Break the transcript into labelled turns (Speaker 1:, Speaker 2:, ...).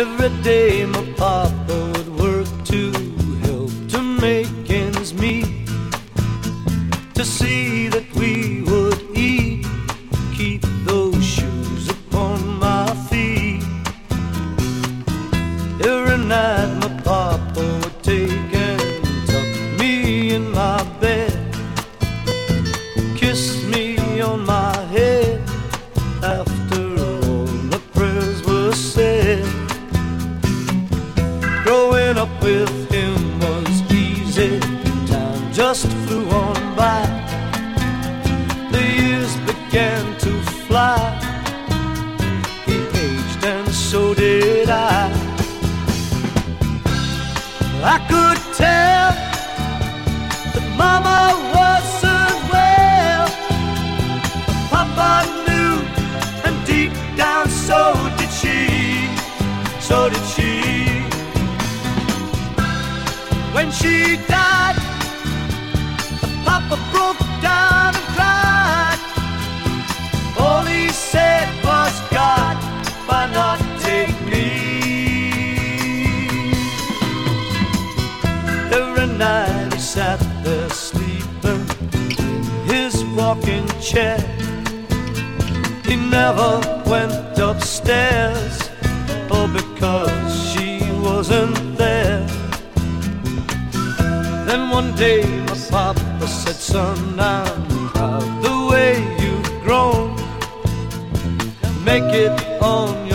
Speaker 1: Every day my papa would work to help to make ends meet, to see that we would eat, keep those shoes upon my feet. Every night my papa would take and tuck me in my bed, kiss me on my head after all the prayers were said. Growing up with him was easy, time just flew on by. The years began to fly, he aged and so did I. I could tell that Mama wasn't well, but Papa knew, and deep down so did she, so did she. When she died, Papa broke down and cried. All he said was, God, why not take me? Every night he sat there sleeping in his rocking chair. He never went upstairs, oh, because she wasn't there. Then one day my papa said, son, I'm proud the way you've grown. Make it on